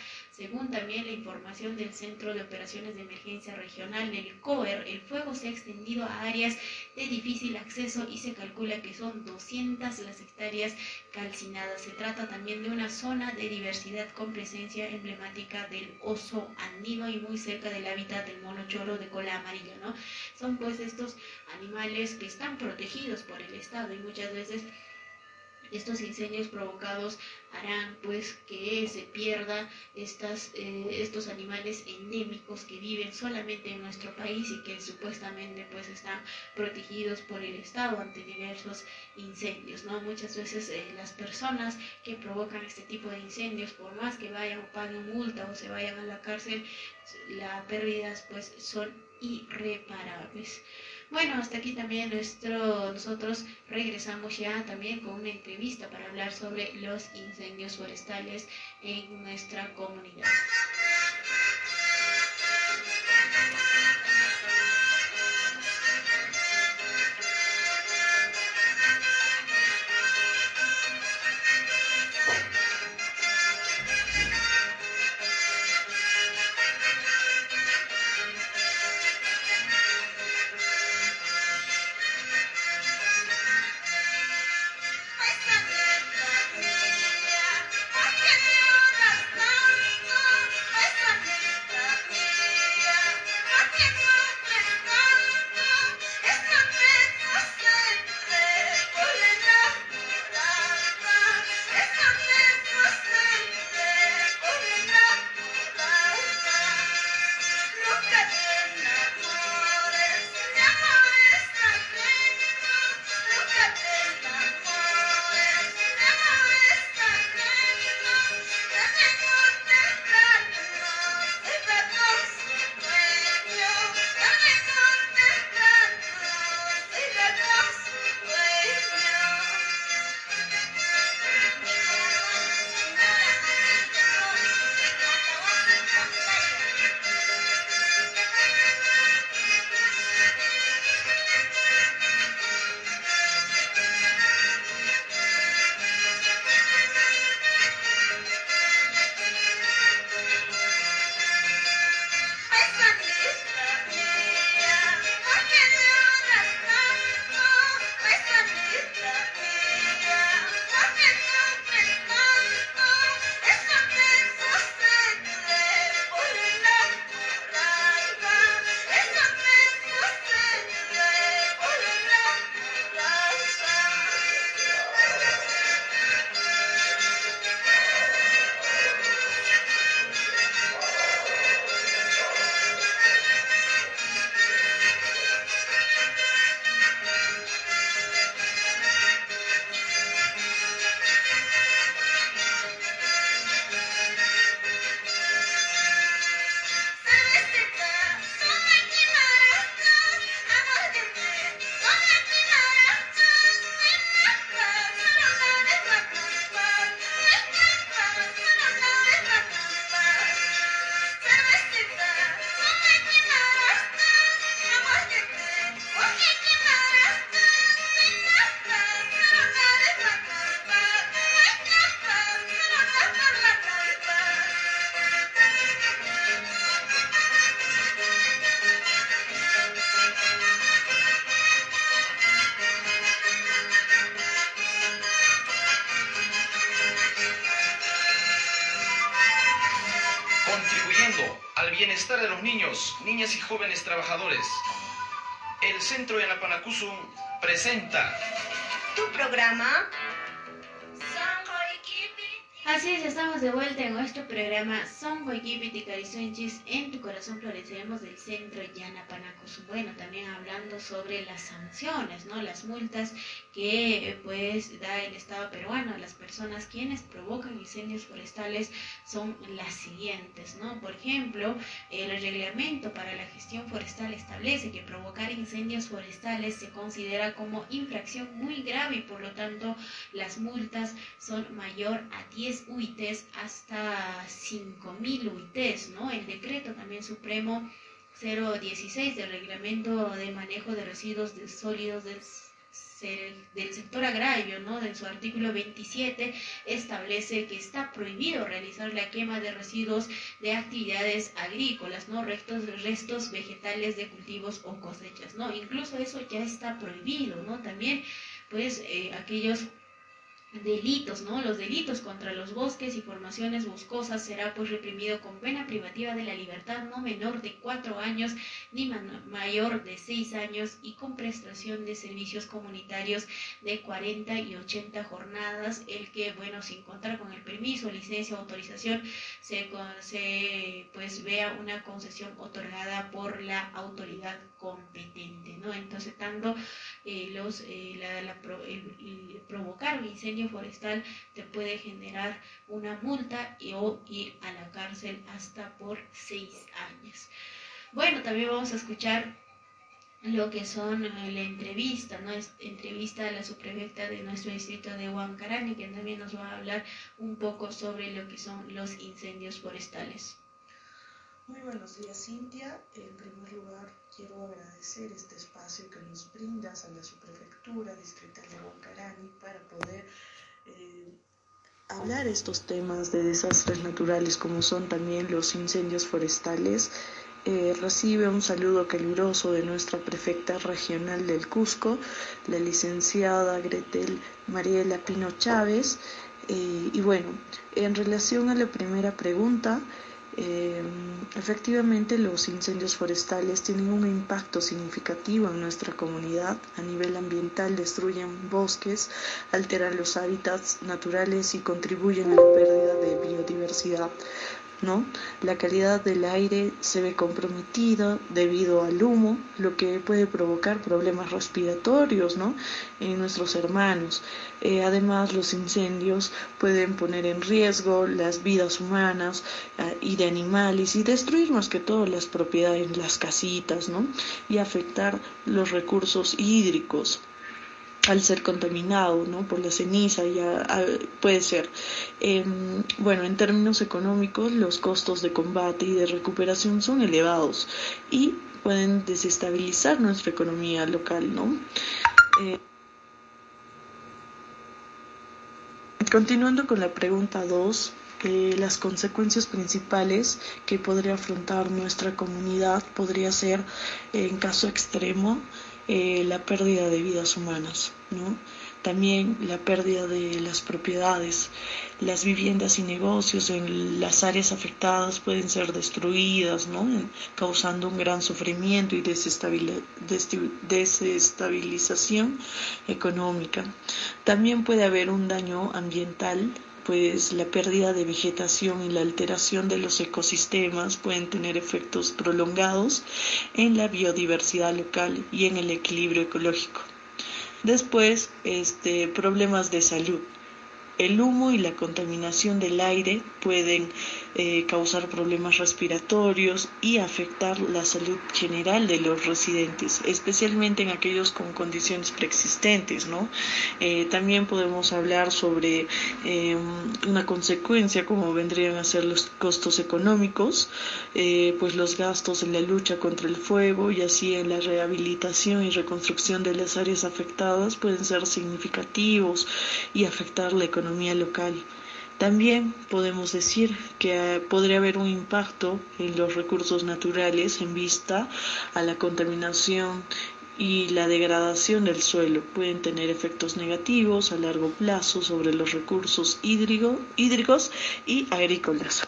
Según también la información del Centro de Operaciones de Emergencia Regional del C O E R, el fuego se ha extendido a áreas de difícil acceso y se calcula que son doscientas las hectáreas calcinadas. Se trata también de una zona de diversidad con presencia emblemática del oso andino y muy cerca del hábitat del mono choro de cola amarilla, ¿no? Son pues estos animales que están protegidos por el Estado y muchas veces estos incendios provocados harán pues que se pierda estas, eh, estos animales endémicos que viven solamente en nuestro país y que supuestamente pues están protegidos por el Estado ante diversos incendios, ¿no? Muchas veces eh, las personas que provocan este tipo de incendios, por más que vayan o paguen multa o se vayan a la cárcel, las pérdidas pues son irreparables. Bueno, hasta aquí también nuestro, nosotros regresamos ya también con una entrevista para hablar sobre los incendios forestales en nuestra comunidad. al bienestar de los niños, niñas y jóvenes trabajadores. El Centro Yanapanacusum presenta tu programa. Así es, estamos de vuelta en nuestro programa Son Coyquipiti Carisunchis, en tu corazón floreceremos del Centro Yanapanacusum. Bueno, también hablando sobre las sanciones, ¿no? Las multas que pues da el Estado peruano a las personas quienes provocan incendios forestales son las siguientes, ¿no? Por ejemplo, el reglamento para la gestión forestal establece que provocar incendios forestales se considera como infracción muy grave y por lo tanto las multas son mayor a diez U I Ts hasta cinco mil U I Ts, ¿no? El decreto también supremo cero dieciséis del reglamento de manejo de residuos de sólidos del del sector agrario, ¿no? En su artículo veintisiete establece que está prohibido realizar la quema de residuos de actividades agrícolas, ¿no? Restos, restos vegetales de cultivos o cosechas, ¿no? Incluso eso ya está prohibido, ¿no? También, pues, eh, aquellos delitos, ¿no? Los delitos contra los bosques y formaciones boscosas será pues reprimido con pena privativa de la libertad no menor de cuatro años ni mayor de seis años y con prestación de servicios comunitarios de cuarenta y ochenta jornadas, el que, bueno, sin contar con el permiso, licencia o autorización, se, se pues vea una concesión otorgada por la autoridad competente, ¿no? Entonces, tanto eh, los, eh, la, la, el, el provocar un incendio forestal te puede generar una multa y, o ir a la cárcel hasta por seis años. Bueno, también vamos a escuchar lo que son eh, la entrevista, ¿no? Es, entrevista a la subprefecta de nuestro distrito de Huancarani, que también nos va a hablar un poco sobre lo que son los incendios forestales. Muy buenos días, Cintia. En primer lugar, quiero agradecer este espacio que nos brindas a la subprefectura distrital de Huancarani para poder eh, hablar estos temas de desastres naturales como son también los incendios forestales. Eh, recibe un saludo caluroso de nuestra prefecta regional del Cusco, la licenciada Gretel Mariela Pino Chávez. Eh, y bueno, en relación a la primera pregunta, Eh, efectivamente los incendios forestales tienen un impacto significativo en nuestra comunidad. A nivel ambiental destruyen bosques, alteran los hábitats naturales y contribuyen a la pérdida de biodiversidad, ¿no? La calidad del aire se ve comprometida debido al humo, lo que puede provocar problemas respiratorios, ¿no? en nuestros hermanos. Eh, además, los incendios pueden poner en riesgo las vidas humanas eh, y de animales y destruir más que todo las propiedades, las casitas, ¿no? y afectar los recursos hídricos. Al ser contaminado, ¿no? por la ceniza, ya puede ser. Eh, bueno, en términos económicos, los costos de combate y de recuperación son elevados y pueden desestabilizar nuestra economía local, ¿no? Eh, continuando con la pregunta dos, eh, las consecuencias principales que podría afrontar nuestra comunidad podría ser, eh, en caso extremo, Eh, la pérdida de vidas humanas, ¿no? También la pérdida de las propiedades, las viviendas y negocios en las áreas afectadas pueden ser destruidas, ¿no? causando un gran sufrimiento y desestabil- desestabilización económica. También puede haber un daño ambiental, pues la pérdida de vegetación y la alteración de los ecosistemas pueden tener efectos prolongados en la biodiversidad local y en el equilibrio ecológico. Después, este, problemas de salud. El humo y la contaminación del aire pueden eh, causar problemas respiratorios y afectar la salud general de los residentes, especialmente en aquellos con condiciones preexistentes, ¿no? Eh, también podemos hablar sobre eh, una consecuencia como vendrían a ser los costos económicos, eh, pues los gastos en la lucha contra el fuego y así en la rehabilitación y reconstrucción de las áreas afectadas pueden ser significativos y afectar la economía local. También podemos decir que podría haber un impacto en los recursos naturales en vista a la contaminación y la degradación del suelo. Pueden tener efectos negativos a largo plazo sobre los recursos hídrico, hídricos y agrícolas.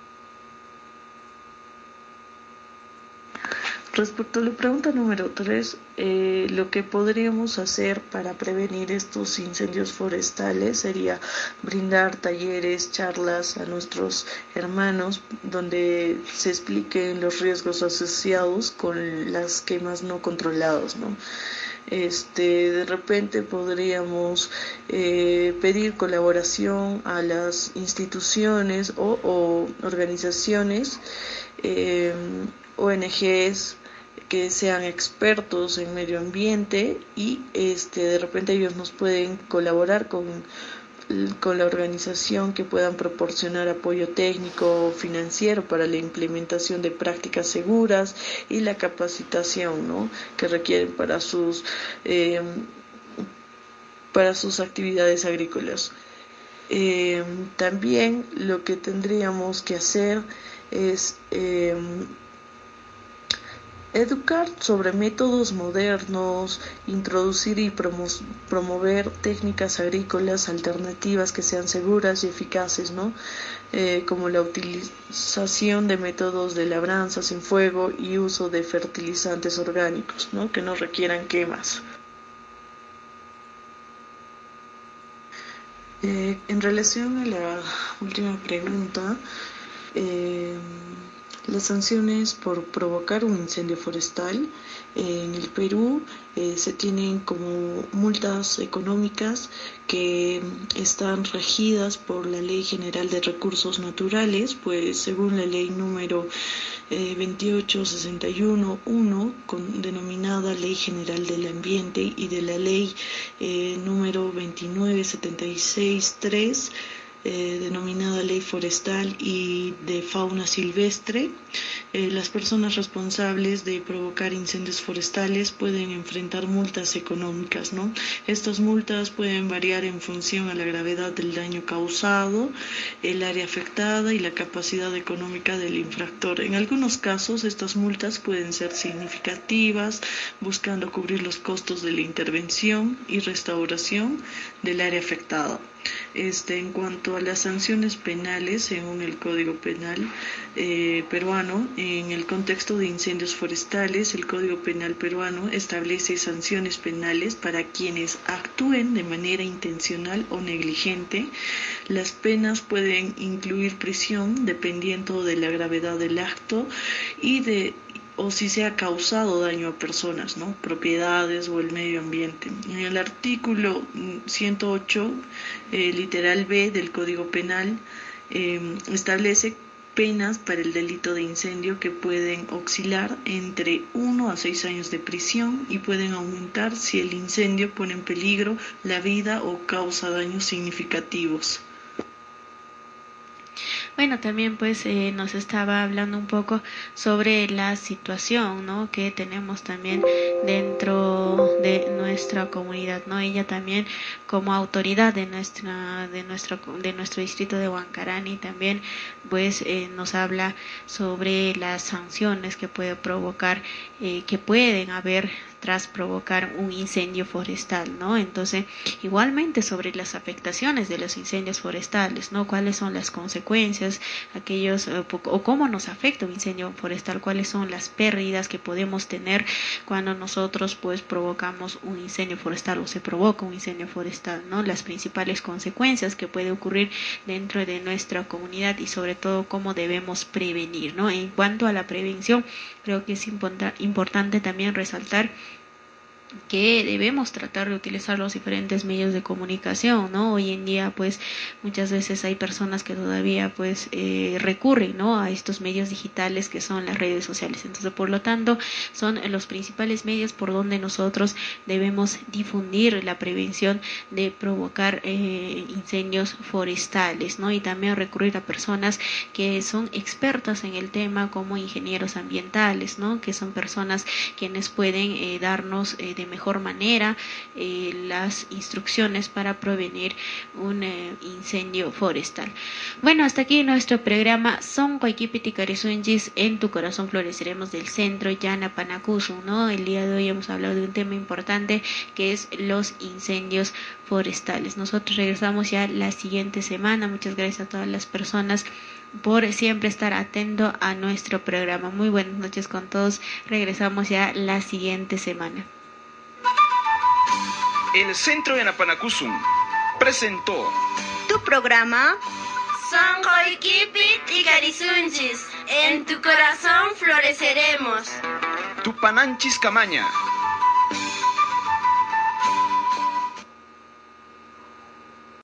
Respecto a la pregunta número tres, eh, lo que podríamos hacer para prevenir estos incendios forestales sería brindar talleres, charlas a nuestros hermanos donde se expliquen los riesgos asociados con las quemas no controladas, ¿no? Este, de repente podríamos eh, pedir colaboración a las instituciones o, o organizaciones, eh, O N Ges, que sean expertos en medio ambiente y este de repente ellos nos pueden colaborar con, con la organización que puedan proporcionar apoyo técnico o financiero para la implementación de prácticas seguras y la capacitación, ¿no? que requieren para sus eh, para sus actividades agrícolas. Eh, también lo que tendríamos que hacer es eh, educar sobre métodos modernos, introducir y promo- promover técnicas agrícolas alternativas que sean seguras y eficaces, ¿no? Eh, como la utilización de métodos de labranza sin fuego y uso de fertilizantes orgánicos, ¿no? Que no requieran quemas. Eh, en relación a la última pregunta, eh, las sanciones por provocar un incendio forestal eh, en el Perú eh, se tienen como multas económicas que están regidas por la Ley General de Recursos Naturales, pues según la ley número eh, veintiocho sesenta y uno uno, con, denominada Ley General del Ambiente, y de la ley eh, número veintinueve setenta y seis tres, Eh, denominada Ley Forestal y de Fauna Silvestre, eh, las personas responsables de provocar incendios forestales pueden enfrentar multas económicas, ¿no? Estas multas pueden variar en función a la gravedad del daño causado, el área afectada y la capacidad económica del infractor. En algunos casos, estas multas pueden ser significativas, buscando cubrir los costos de la intervención y restauración del área afectada. Este, en cuanto a las sanciones penales, según el Código Penal eh, peruano, en el contexto de incendios forestales, el Código Penal peruano establece sanciones penales para quienes actúen de manera intencional o negligente. Las penas pueden incluir prisión, dependiendo de la gravedad del acto y de o si se ha causado daño a personas, ¿no? Propiedades o el medio ambiente. En el artículo ciento ocho, eh, literal B del Código Penal, eh, establece penas para el delito de incendio que pueden oscilar entre uno a seis años de prisión y pueden aumentar si el incendio pone en peligro la vida o causa daños significativos. Bueno, también pues eh, nos estaba hablando un poco sobre la situación, ¿no?, que tenemos también dentro de nuestra comunidad, ¿no? Ella también como autoridad de nuestra de nuestro de nuestro distrito de Huancarani también pues eh, nos habla sobre las sanciones que puede provocar eh, que pueden haber tras provocar un incendio forestal, ¿no? Entonces, igualmente sobre las afectaciones de los incendios forestales, ¿no? ¿Cuáles son las consecuencias, aquellos, eh, o cómo nos afecta un incendio forestal? ¿Cuáles son las pérdidas que podemos tener cuando nosotros, pues, provocamos un incendio forestal o se provoca un incendio forestal, ¿no? Las principales consecuencias que puede ocurrir dentro de nuestra comunidad y sobre todo cómo debemos prevenir, ¿no? En cuanto a la prevención, creo que es import- importante también resaltar que debemos tratar de utilizar los diferentes medios de comunicación, ¿no? Hoy en día, pues, muchas veces hay personas que todavía, pues, eh, recurren, ¿no?, a estos medios digitales que son las redes sociales. Entonces, por lo tanto, son los principales medios por donde nosotros debemos difundir la prevención de provocar eh, incendios forestales, ¿no? Y también recurrir a personas que son expertas en el tema, como ingenieros ambientales, ¿no?, que son personas quienes pueden eh, darnos eh, de mejor manera eh, las instrucciones para prevenir un eh, incendio forestal. Bueno, hasta aquí nuestro programa Son Coikipiti Carisunchis, en tu corazón floreceremos, del centro Llana Panacusun, ¿no? El día de hoy hemos hablado de un tema importante que es los incendios forestales. Nosotros regresamos ya la siguiente semana. Muchas gracias a todas las personas por siempre estar atento a nuestro programa. Muy buenas noches con todos. Regresamos ya la siguiente semana. El Centro Yanapanacusum presentó Tu programa Son Coikipit y Carisunchis. En tu corazón floreceremos. Tupananchis Camaña.